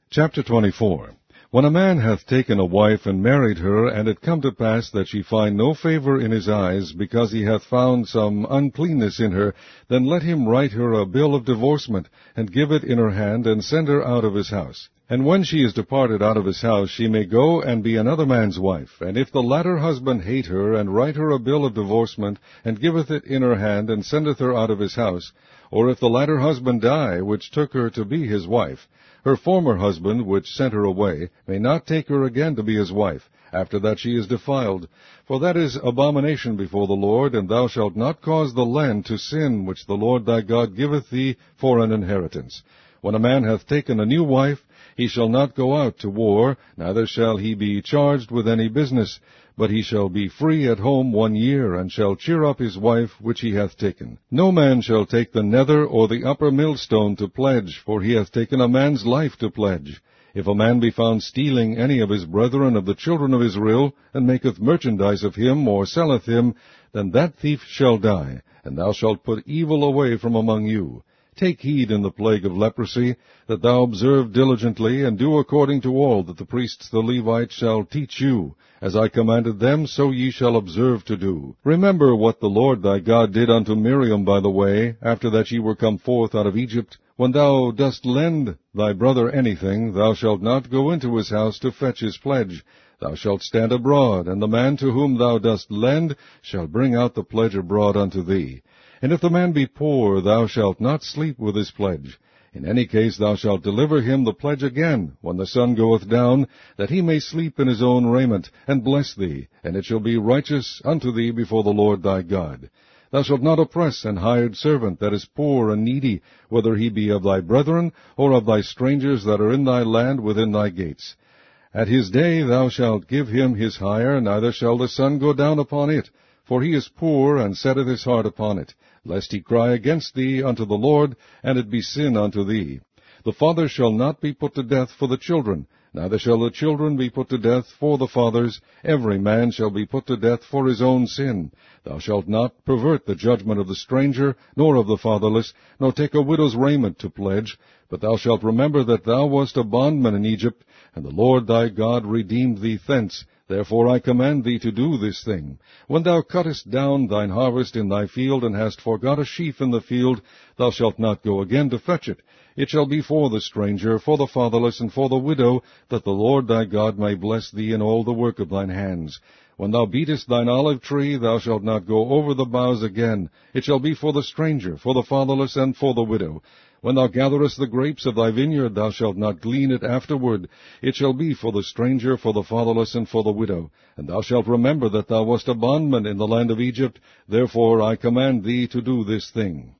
Chapter 24. When a man hath taken a wife and married her, and it come to pass that she find no favor in his eyes, because he hath found some uncleanness in her, then let him write her a bill of divorcement, and give it in her hand, and send her out of his house. And when she is departed out of his house, she may go and be another man's wife. And if the latter husband hate her, and write her a bill of divorcement, and giveth it in her hand, and sendeth her out of his house, or if the latter husband die, which took her to be his wife, her former husband, which sent her away, may not take her again to be his wife, after that she is defiled. For that is abomination before the Lord, and thou shalt not cause the land to sin, which the Lord thy God giveth thee for an inheritance. When a man hath taken a new wife, he shall not go out to war, neither shall he be charged with any business, but he shall be free at home 1 year, and shall cheer up his wife which he hath taken. No man shall take the nether or the upper millstone to pledge, for he hath taken a man's life to pledge. If a man be found stealing any of his brethren of the children of Israel, and maketh merchandise of him, or selleth him, then that thief shall die, and thou shalt put evil away from among you. Take heed in the plague of leprosy, that thou observe diligently, and do according to all that the priests the Levites shall teach you. As I commanded them, so ye shall observe to do. Remember what the Lord thy God did unto Miriam by the way, after that ye were come forth out of Egypt. When thou dost lend thy brother anything, thou shalt not go into his house to fetch his pledge. Thou shalt stand abroad, and the man to whom thou dost lend shall bring out the pledge abroad unto thee. And if the man be poor, thou shalt not sleep with his pledge. In any case thou shalt deliver him the pledge again, when the sun goeth down, that he may sleep in his own raiment, and bless thee, and it shall be righteous unto thee before the Lord thy God. Thou shalt not oppress an hired servant that is poor and needy, whether he be of thy brethren, or of thy strangers that are in thy land within thy gates. At his day thou shalt give him his hire, neither shall the sun go down upon it, for he is poor, and setteth his heart upon it, lest he cry against thee unto the Lord, and it be sin unto thee. The father shall not be put to death for the children, neither shall the children be put to death for the fathers. Every man shall be put to death for his own sin. Thou shalt not pervert the judgment of the stranger, nor of the fatherless, nor take a widow's raiment to pledge. But thou shalt remember that thou wast a bondman in Egypt, and the Lord thy God redeemed thee thence. Therefore I command thee to do this thing. When thou cuttest down thine harvest in thy field, and hast forgot a sheaf in the field, thou shalt not go again to fetch it. It shall be for the stranger, for the fatherless, and for the widow, that the Lord thy God may bless thee in all the work of thine hands. When thou beatest thine olive tree, thou shalt not go over the boughs again. It shall be for the stranger, for the fatherless, and for the widow. When thou gatherest the grapes of thy vineyard, thou shalt not glean it afterward. It shall be for the stranger, for the fatherless, and for the widow. And thou shalt remember that thou wast a bondman in the land of Egypt. Therefore I command thee to do this thing.